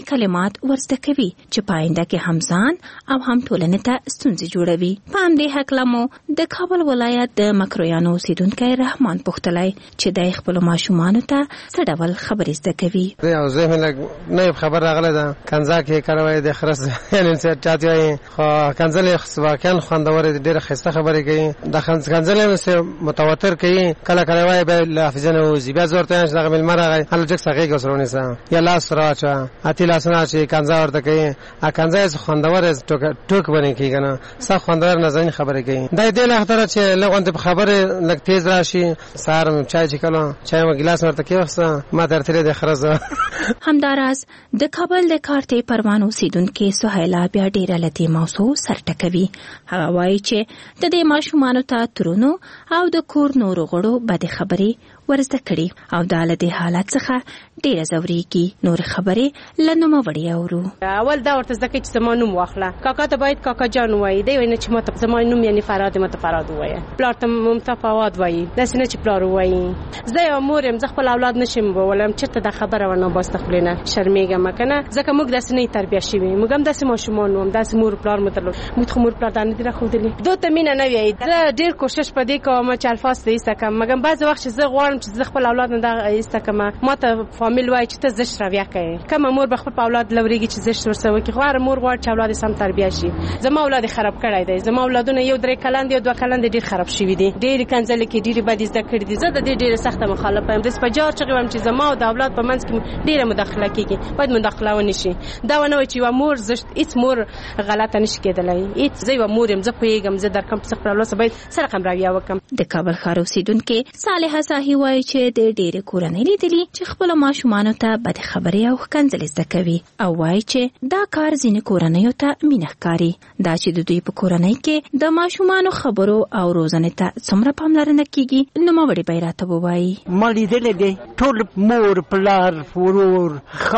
کلمات ورزده کوي چې پاینده کې هم ځان او هم ټولنې ته ستونزې جوړوي. په همدې هکله مو د کابل ولایت د مکرویانو اوسیدونکی رحمان پوښتلی چې د خپلو ماشومانو ته څه ډول خبرې زده کوي. یو ذهن لږ نوې خبر راغلی ده، کنځا کې کاروي د خرس یعنې چاته وایي خو کنځلې واقعا خوندورې ډېره ښایسته خبرې کوي. د کنځلې متواتر کوي، کله کله وایي به له حافظې نه وځي، بیا زه ورته وایم چې دغه مېلمه راغی هله جګ څه غېږ ورسره ونیسه یا لاس ورته واچوه، اتې لاسونه اچوي، کنځا ورته کوي. کنځا یې خوندوره ټوک باندې کوي که نه، سخت خوندور نازنین خبرې کوي. دا یې دې له خطره چې لږ غوندې په خبرې لږ تېز راشي. سهار چای چې کله چای مو ګیلاس ورته کېوښته ما ته ورتلې دی خره زه. همداراز د کابل د کارتې پروان اوسیدونکې سهیلا بیا ډېره له دې موضوع سر ټکوي. هغه وایي چې د دې ماشومانو ته ترونو او د کور نورو غړو بدې خبرې ورزده کړي او دا له دې حالت څخه ډېره ځورېږي. نور خبرې له نوموړي اورو. اول دا ورته زده کوي چې زما نوم واخله، کاکا ته باید کاکا جان ووایي، دی وایي نه چې ما ته زما نوم یعنې فراد ما ته فراد ووایه، پلار ته ممتا فواد وایي، داسې نه چې پلار ووایي. زه یو مور یم، زه خپل اولاد نشم وولم چېرته دا خبره ورنه باسته خولې نه شرمېږم که نه، ځکه موږ داسې نه یو تربیه شوي، موږ هم داسې ماشومان وم، داسې مور پلار مو درلود، موږ خو مور پلار دا نه دي راښودلي. دو ته مینه نه وایي. زه ډېر کوشش په دې کوم چې الفاظ ته ایسته کړم، مګر بعضې وخت چې زه غواړم چې زه خپل اولاد نه دغه ایسته کړم، ما ته فامیل وایي چې ته زشت رویه کوې. کومه مور به خپل په اولاد لورېږي چې زشت ورسره وکړي؟ خو هره مور غواړي چې اولاد یې سم تربیه شي. زما اولاد یې خراب کړی دی، زما اولادونه یو 3 کلن دي او 2 کلن دي، ډېر خراب شوي دي، ډېرې کنځلې کې ډېرې بدې زده کړي دي. زه د دې ډېره سخته مخالفه یم. داسې په جار چغې وایم چې زما او د اولاد په منځ کې ډېره مداخله کېږي، باید مداخله ونه شي. دا ونه وایي چې یوه مور زشت، هېڅ مور غلطه نشي کېدلی، هېڅ. زه یوه مور یم، زه پوهېږم، زه در کوم چې خپل اولاد باید څه رقم رویه وکړم. د کابل ښار اوسیدونکې صالحه ساحي وایي چې د ډېرې کورنۍ لیدلي چې خپلو ماشومانو ته بدې خبرې او ښکنځلې زده کوي او وایي چې دا کار ځینې کورنیو ته مینه ښکاري. دا چې د دوی په کورنۍ کې د ماشومانو خبرو او روزنې ته څومره پاملرنه کېږي، نوموړي به یې راته ووایي. ما لیدلی دی ټول مور پلار ورور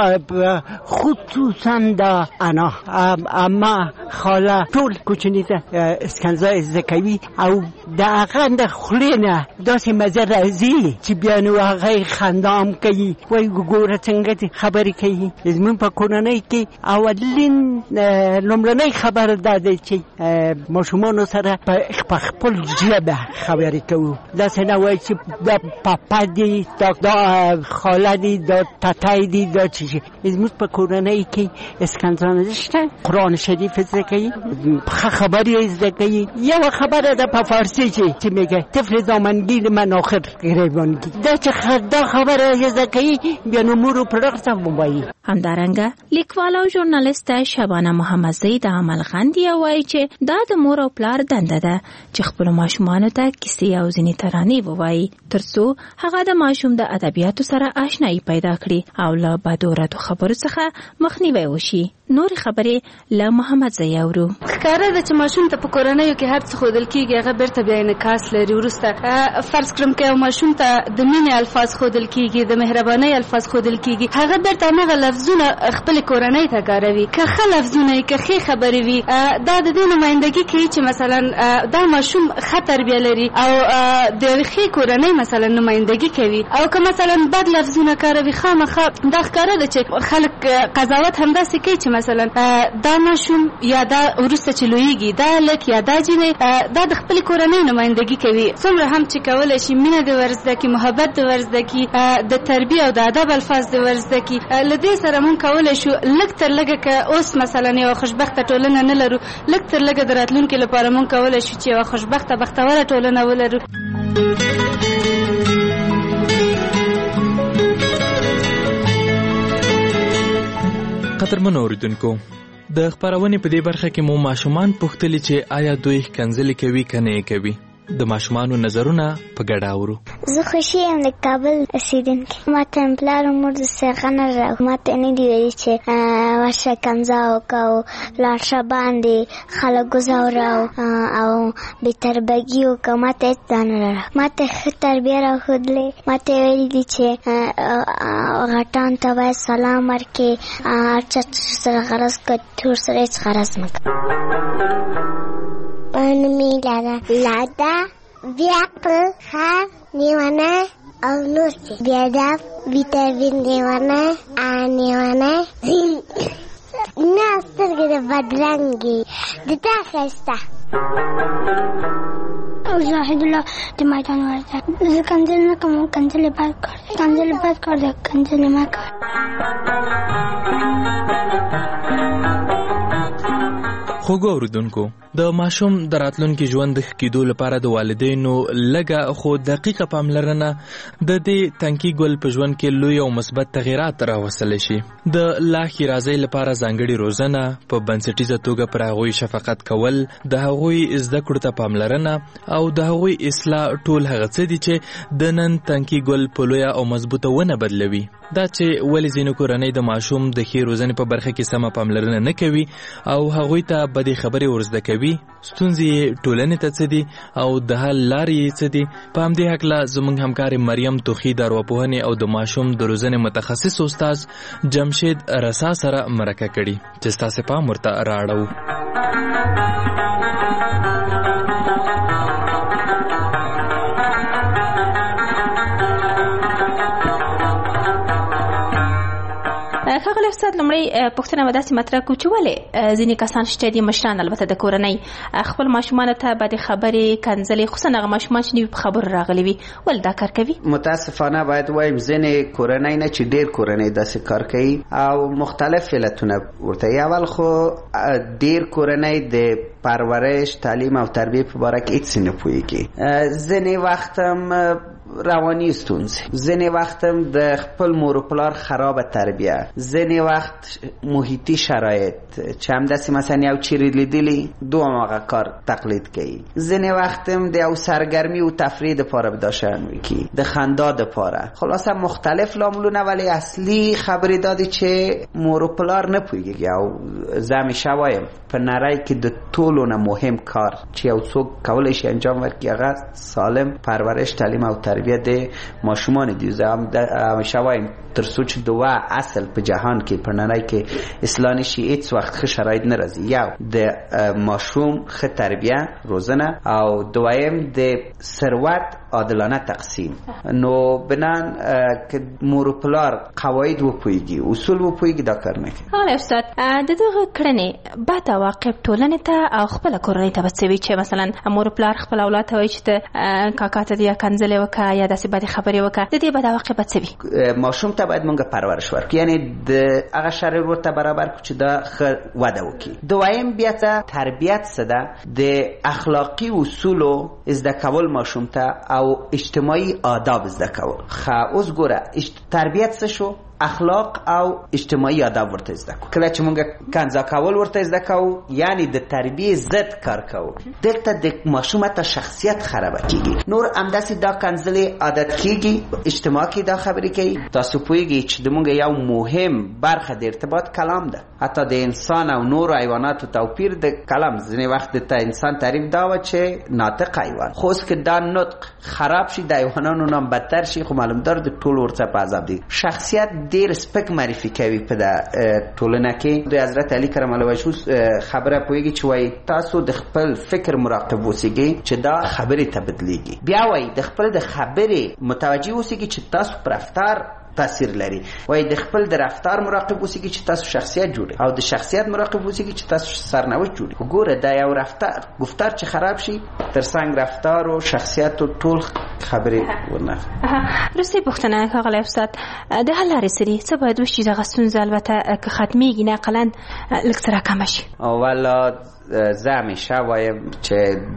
خصوصا دا انا اما خاله ټول کوچني ته اسکنځا زده کوي او د هغه د خولې نه داسې مزه راځي چې بیا نو هغه خندام کوي، وایي ګوره څنګه خبرې کوي. زموږ په کورنۍ کې اولین لومړنۍ خبره دا دی چې ماشومانو سره په خپل ژبه خبرې کوو. داسې نه وایي چې دا پاپا دی، دا خاله دی، دا تاتی دی، دا چی. زموږ په کورنۍ کې اسکنځا نشته. قرآن شریف زده کوي، خبرې زده کوي. یوه خبره ده په فارسی چې میگه طفل زامنگیر من آخر گریبانگی، دا چې دا خبره زده کوي بیا نو مور و پلار ته ووایي. همدارنګه لیکواله او ژورنالیسته شبانه محمدزی د عمل غندي وایي چې دا د مور او پلار دنده ده چې خپلو ماشومانو ته کیسې او ځینې ترانې ووایي ترڅو هغه د ماشوم د ادبیاتو سره آشنایي پیدا کړي او له بدو ردو خبرو څخه مخنیوی وشي. نورې خبرې له محمدزی اورو. ښکاره ده چې ماشوم ته په کورنیو کې هر څه ښودل کېږي، هغه بیرته بیا انعکاس لري. وروسته فرض کړم که یو ماشوم ته د مینې الفاظ ښودل کېږي، د مهربانۍ الفاظ ښودل کېږي، هغه بیرته هماغه لفظونه خپلې کورنۍ ته کاروي. که ښه لفظونه وي، که ښې خبرې وي، دا د دې نمایندګي کوي چې مثلا دا ماشوم ښه تربیه لري او د یوې ښې کورنۍ مثلا نمایندګي کوي. او که مثلا بد لفظونه کاروي، خامخا دا ښکاره ده چې خلک قضاوت همداسې کوي چې مثلا دا ماشوم یا دا وروسته چې لویږي دا لک یا دا جینۍ دا د خپلې کورنۍ نمایندګي کوي. څومره هم چې کولی شي مینه دې ورزده کړي، محبت دې ورزده کړي، د تربیه او د ادب الفاظ دې ورزده کړي. له دې سره موږ کولی شو لږ تر لږه که اوس مثلا یوه خوشبخته ټولنه نه لرو، لږ تر لږه د راتلونکي لپاره موږ کولی شو چې یوه خوشبخته بختوره ټولنه ولرو. قدرمنو اوریدونکو، د خپرونې په دې برخه کې مو ماشومان پوښتلي چې آیا دوی ښکنځلې کوي که نه یې کوي. د ماشومانو نظرونه په ګډه اورو. زه خوشي یم د کابل اوسېدونکې. ما ته مې پلار او مور داسې هغه نه راغلي، ما ته نه دي ویلي چې ورشه کنځا وکړه او لاړ شه باندې خلک وځوره او بېتربګي وکړه. ما ته هېڅ دا نه راغله. ما ته ښه تربیه راښودلې. ما ته یې ویلي دي چې غټان ته باید سلام ورکړې، هر چا سره غرض کړه، ټول سره هېڅ غرض مه کړه. Panumilada Lada Viapel Ha Niwana او نور چې بیادب ویټامین دیوانه انیوانه نه سترګې د بدرنګې د تا ښایسته زاهد الله د میدان وردک. زه کنځل نه کوم، کنځل بد کار دی، کنځل بد کار دی، کنځل مه کوه. خوږو اوریدونکو، د ماشوم د راتلونکي ژوند د ښه کېدو لپاره د والدینو لږه خو دقیقه پاملرنه د دې تنکي ګل په ژوند کې لوی او مثبت تغیرات راوستلی شي. د لا ښېرازۍ لپاره ځانګړې روزنه، په بنسټیزه توګه پر هغوی شفقت کول، د هغوی زده کړو ته پاملرنه او د هغوی اصلاح، ټول هغه څه دي چې د نن تنکي ګل په لویه او مضبوطه ونه بدلوي. دا چې ولې ځینې کورنۍ د ماشوم د ښې روزنې په برخه کې سمه پاملرنه نه کوي او هغوی ته بدې خبرې ورزده کوي، ستونزې یې ټولنې ته څه دي او د حل لارې یې څه دي. په همدې هکله زموږ همکارې مریم توخي د ارواپوهنې او د ماشوم د روزنې متخصص استاد جمشید رسا سره مرکه کړي چې ستاسې پام ورته رااړوو. ښاغلی استاد، لومړی پوښتنه به داسې مطرح کړو چې ولې ځینې کسان شته دي، مشران البته د کورنۍ، خپل ماشومانو ته بدې خبرې، کنځلې، خصوصا هغه ماشومان چې نوي په خبرو راغلي وي، ولې دا کار کوي؟ متاسفانه باید وایم ځینې کورنۍ نه چې ډېر کورنۍ داسې کار کوي او مختلف علتونه ورته. اول خو ډېر کورنۍ د پرورش، تعلیم او تربیه په باره کې هیڅ نه پوهېږي. ځینې وخت هم روانی ستونزې، ځینې وخت هم د خپل مور و پلار خرابه تربیه، ځینې وخت محیطي شرایط چې همداسې مثلا یو چیرې لیدلي دوام هغه کار تقلید کوي، ځینې وخت هم د یو سرګرمي و تفریح دپاره بداشن وکړي، د خندا دپاره. خلاصه مختلف لاملونه، ولی اصلي خبرې دا دي چې مور و پلار نه پوهېږي. او زه همیشه وایم په نړۍ کې د ټولو نه مهم کار چې یو څوک کولی شي انجام ورکړي هغه سالم پرورش، تعلیم او تربیه د ماشومان دي. زه همیشه وایم تر څو چې دوه اصل په جهان کې په نړۍ کې اصلاح نشي هیڅ وخت ښه شرایط نه راځي. یو د ماشوم ښه تربیه، روزنه، او دویم د ثروت عادلانه تقسیم. نو بنان که مور و پلار قواعد وپوهېږي، اصول وپوهېږي، دا کار نه کوي. ښاغلی استاد، د دغه کړنې بد عواقب ټولنې ته او خپله کورنۍ ته به څه وي چې مثلا مور و پلار خپل اولاد ته وایي چې ته کاکا ته یا کنځلې وکړه یا داسې بدې خبرې وکړه، د دې بد عواقب به څه وي؟ ماشوم ته باید مونږ پرورش ورکړو، یعنی د هغه شرایط ورته برابر کړو چې دا ښه وده وکړي. دویم بیا ته تربیت څه ده، د اخلاقي اصولو زده کول ماشوم ته او اجتماعي آداب زده کول. اوس ګوره تربیت څه شو؟ اخلاق او اجتماعي آداب ورته زده کو. کله چې مونږ کنځا کول ورته زده کو، یعنی د تربیه ضد کار کوو، دلته د ماشوم ته شخصیت خراب کیږي. نور همداسې دا کنځلې عادت کیږي، اجتماع کې دا خبرې کوي. تاسو پوهیږئ چې د مونږ یو مهم برخه د ارتباط کلام ده. حتی د انسان او نور حیواناتو توپیر د کلام. ځینې وخت د انسان تعریف دا و چې ناطق حیوان، خو اوس که دا نطق خراب شي د حیوانانو نه بدتر شي، خو معلومدار د ټول ورڅه په عذاب دي. شخصیت ډیر سپک معرفي کوي په ټولنه کې. د حضرت علی کرم الله وجهه خبره پوهیږي چې وایي تاسو د خپل فکر مراقب اوسئ چې دا خبرې ته بدلیږي. بیا وایي د خپل د خبرې متوجه اوسئ چې تاسو پر رفتار تاثیر لري. وای د خپل د رفتار مراقب اوسئ چې تاسو شخصیت جوړي، او د شخصیت مراقب اوسئ چې تاسو سرنوشت جوړي. وګوره دا یو رفتار گفتار چې خراب شي، ترڅنګ رفتار او شخصیت او ټول خبرې ورنه. رسې پوښتنه ښاغلی استاد، د حل لارې څه دي؟ څه باید وشي دغه ستونزه البته که ختمیږي نه اقلا لږ څه راکمه شي؟ اوله زه همیشه وایم چې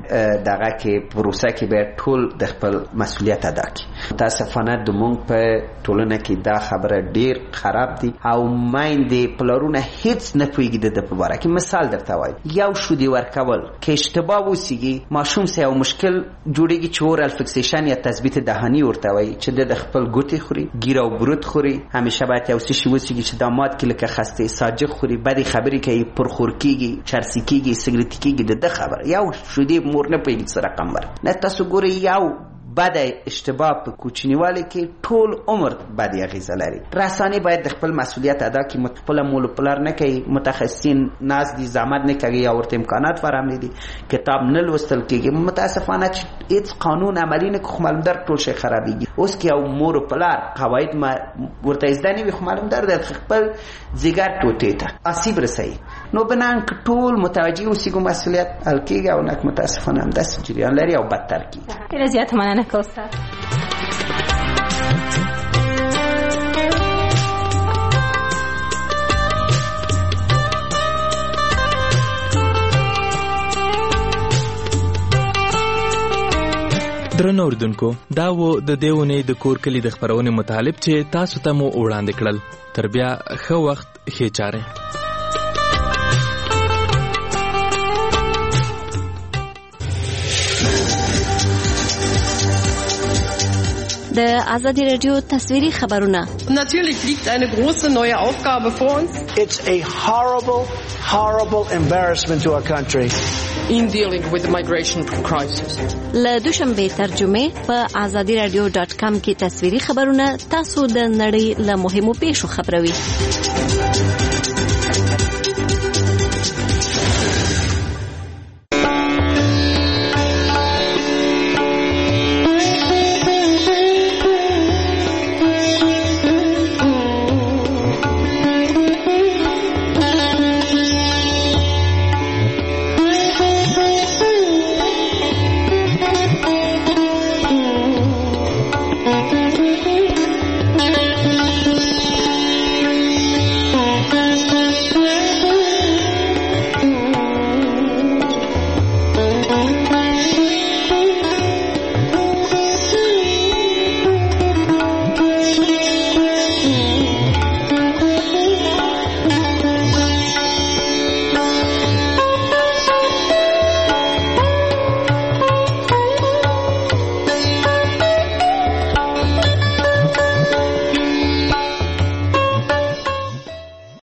دغه کې پروسه کې باید ټول د خپل مسؤلیت ادا کړي. متاسفانه د مونږ په ټولنه کې دا خبره ډیر خراب دي او میندې پلارونه هیڅ نه پوهېږي د ده په باره کې. مثال درته وایم، یو شودې ورکول که اشتباه وسیږي، ماشوم سه یو مشکل جوړېږي چې اورال فکسیشن یا تثبیت دهاني ورته وایي، چې د خپل ګوتې خوري، ګیر او برود خوري. همیشه باید یو څه شي وسیږي چې داماد کې لکه خسته ساجق خوري، بدې خبرې کوي، پرخور کېږي، چرسي کېږي، سګرټ کېږي. د خبر یو شودې مور نه پوهېږي څه رقم ور نه. تاسو ګورئ یو بد اشتباه په کوچنیوالي کې ټول عمر بد اغیزه لري. رسانې باید د خپل مسؤلیت ادا کړي. خپل مول پلار نه کوي، متخصصین ناز دي، زحمت نه کوي، او ورته امکانات فراهم دي، کتاب نه لوستل کېږي. متاسفانه هیڅ قانون عملی نه خو معلوم در ټول شي خرابېږي. اوس کې یو مور او پلار قواعد ورته زده نه وي خو معلوم در خپل ځیګر ټوټې ته آسیب رسوي. نو بنان که ټول متوجه اوسېږو مسؤلیت حل کېږي او نک متاسفانه همداسې جریان لري او بدتر کېږي. ډېره زیاته مننه که استاد. درنو اوریدونکو، دا و د دې اونۍ د کور کلي د خپرونې مطالب چې تاسو ته مو وړاندې کړل. تر بیا ښه وخت، ښې چارې. د ازادي رادیو تصویري خبرونه. Natürlich liegt eine große neue Aufgabe vor uns. It's a horrible embarrassment to our country. In dealing with the migration crisis. له دوشنبه ترجمه په azadiradio.com کې تصویري خبرونه تاسو د نړۍ له مهمو پیښو خبروي.